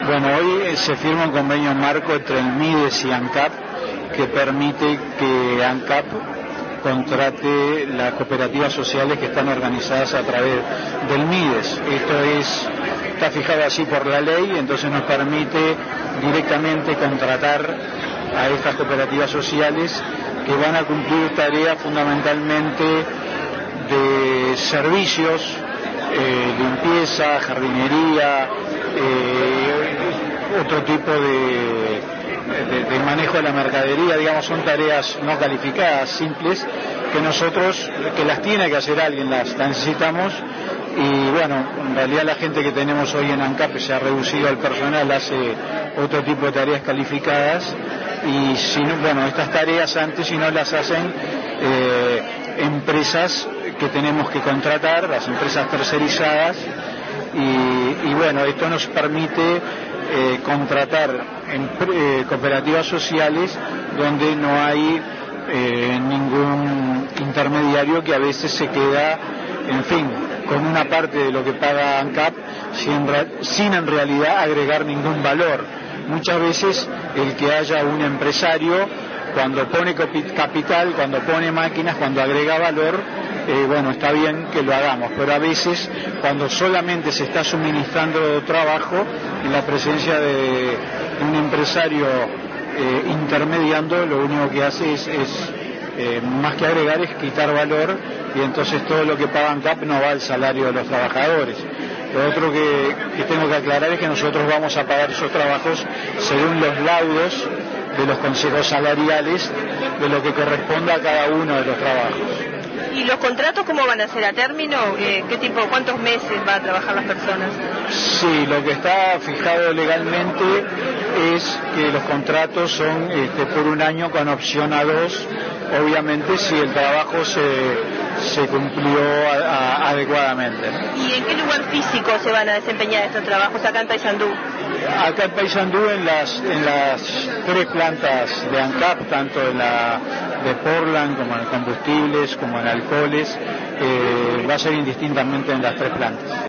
Bueno, hoy se firma un convenio marco entre el MIDES y ANCAP que permite que ANCAP contrate las cooperativas sociales que están organizadas a través del MIDES. Está fijado así por la ley, entonces nos permite directamente contratar a estas cooperativas sociales que van a cumplir tareas fundamentalmente de servicios, limpieza, jardinería, otro tipo de manejo de la mercadería, digamos, son tareas no calificadas, simples, que las tiene que hacer alguien, las necesitamos. Y bueno, en realidad la gente que tenemos hoy en ANCAP se ha reducido al personal, hace otro tipo de tareas calificadas, y si no, bueno, estas tareas antes si no las hacen empresas que tenemos que contratar, las empresas tercerizadas, y bueno, esto nos permite contratar cooperativas sociales donde no hay ningún intermediario que a veces se queda, en fin, con una parte de lo que paga ANCAP sin en realidad agregar ningún valor. Muchas veces el que haya un empresario, cuando pone capital, cuando pone máquinas, cuando agrega valor, bueno, está bien que lo hagamos, pero a veces cuando solamente se está suministrando trabajo, en la presencia de un empresario intermediando, lo único que hace es más que agregar, es quitar valor, y entonces todo lo que paga ANCAP no va al salario de los trabajadores. Lo otro que tengo que aclarar es que nosotros vamos a pagar esos trabajos según los laudos de los consejos salariales de lo que corresponda a cada uno de los trabajos. ¿Y los contratos cómo van a ser? ¿A término? ¿Qué tipo, cuántos meses van a trabajar las personas? Sí, lo que está fijado legalmente es que los contratos son por un año con opción a 2, obviamente si el trabajo se cumplió adecuadamente, ¿no? ¿Y en qué lugar físico se van a desempeñar estos trabajos acá en Paysandú? Acá en Paysandú, en las 3 plantas de ANCAP, tanto en la de Portland como en combustibles, como en alcoholes, va a ser indistintamente en las 3 plantas.